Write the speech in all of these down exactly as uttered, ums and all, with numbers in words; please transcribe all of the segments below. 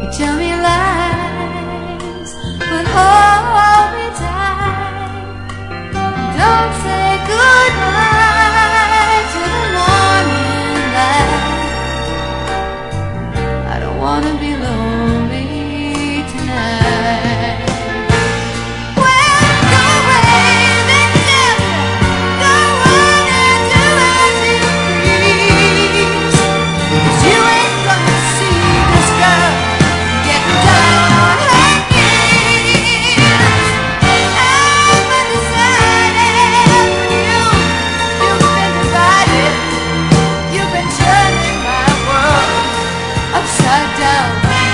tell me lies, but hold me tight. Don't say goodbye to the morning light. I don't wanna be lonely tonight. Upside down.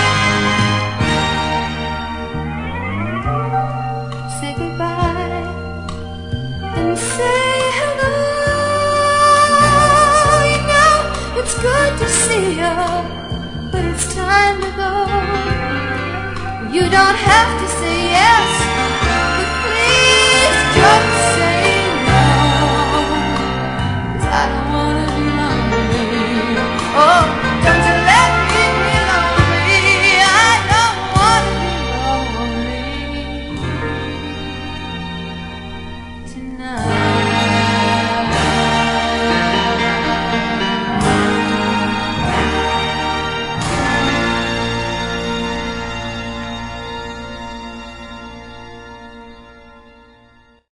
Say goodbye and say hello. You know it's good to see you, but it's time to go. You don't have to say yes